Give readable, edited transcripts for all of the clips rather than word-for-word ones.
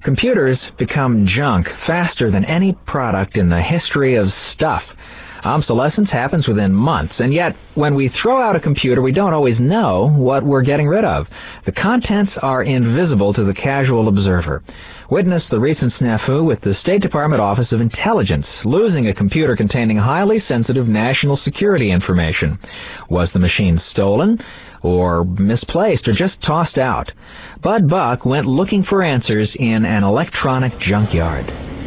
Computers become junk faster than any product in the history of stuff. Obsolescence happens within months, and yet when we throw out a computer, we don't always know what we're getting rid of. The contents are invisible to the casual observer. Witness the recent snafu with the State Department Office of Intelligence losing a computer containing highly sensitive national security information. Was the machine stolen, or misplaced, or just tossed out? Bud Buck went looking for answers in an electronic junkyard.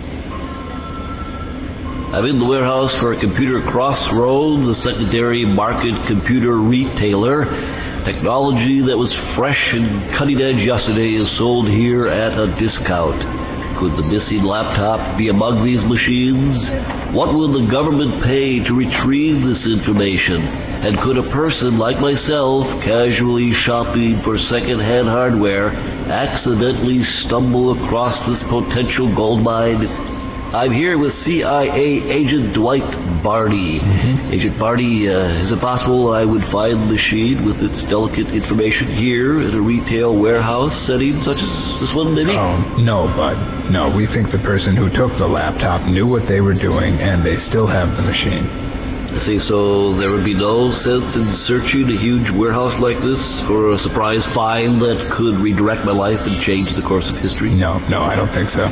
I'm in the warehouse for a Computer Crossroad, the secondary market computer retailer. Technology that was fresh and cutting edge yesterday is sold here at a discount. Could the missing laptop be among these machines? What will the government pay to retrieve this information? And could a person like myself, casually shopping for second-hand hardware, accidentally stumble across this potential gold mine? I'm here with CIA Agent Dwight Barty. Agent Barty, is it possible I would find the machine with its delicate information here at a retail warehouse setting such as this one, maybe? Oh, no, Bud. No, we think the person who took the laptop knew what they were doing, and they still have the machine. I see, so there would be no sense in searching a huge warehouse like this for a surprise find that could redirect my life and change the course of history? No, I don't think so.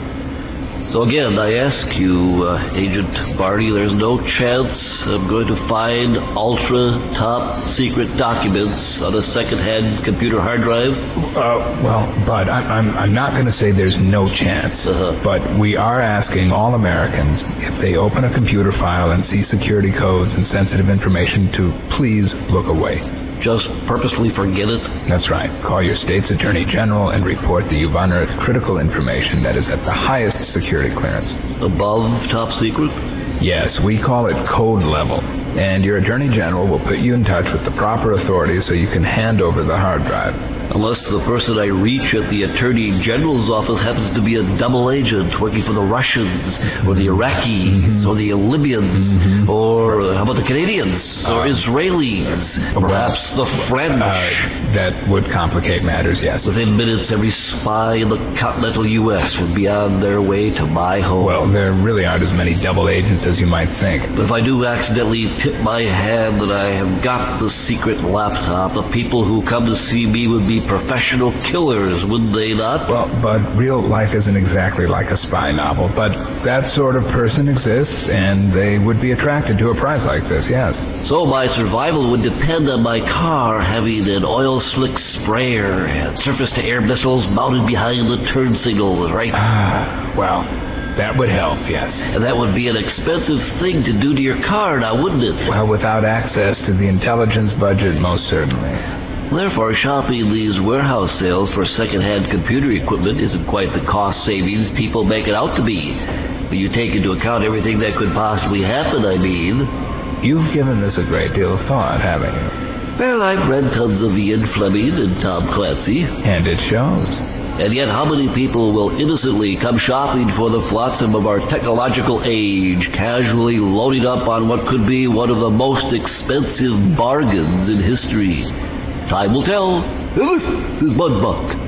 So again, I ask you, Agent Barty, there's no chance I'm going to find ultra-top secret documents on a second-hand computer hard drive? Well, Bud, I'm not going to say there's no chance, but we are asking all Americans, if they open a computer file and see security codes and sensitive information, to please look away. Just purposefully forget it? That's right. Call your state's attorney general and report that you've unearthed critical information that is at the highest security clearance. Above top secret? Yes, we call it code level. And your attorney general will put you in touch with the proper authorities so you can hand over the hard drive. Unless the person I reach at the Attorney General's office happens to be a double agent working for the Russians, or the Iraqis, or the Libyans, or how about the Canadians, or Israelis, or perhaps the French? That would complicate matters, yes. Within minutes, every spy in the continental U.S. would be on their way to my home. Well, there really aren't as many double agents as you might think. But if I do accidentally tip my hand that I have got the secret laptop, the people who come to see me would be professional killers, would they not? Well, Bud, real life isn't exactly like a spy novel, but that sort of person exists, and they would be attracted to a prize like this, yes. So my survival would depend on my car having an oil-slick sprayer and surface-to-air missiles mounted behind the turn signals, right? Well, that would help, yes. And that would be an expensive thing to do to your car now, wouldn't it? Well, without access to the intelligence budget, most certainly. Therefore, shopping these warehouse sales for second-hand computer equipment isn't quite the cost savings people make it out to be. When you take into account everything that could possibly happen, I mean. You've given this a great deal of thought, haven't you? Well, I've read tons of Ian Fleming and Tom Clancy. And it shows. And yet, how many people will innocently come shopping for the flotsam of our technological age, casually loading up on what could be one of the most expensive bargains in history? Time will tell. This is Bud Buck.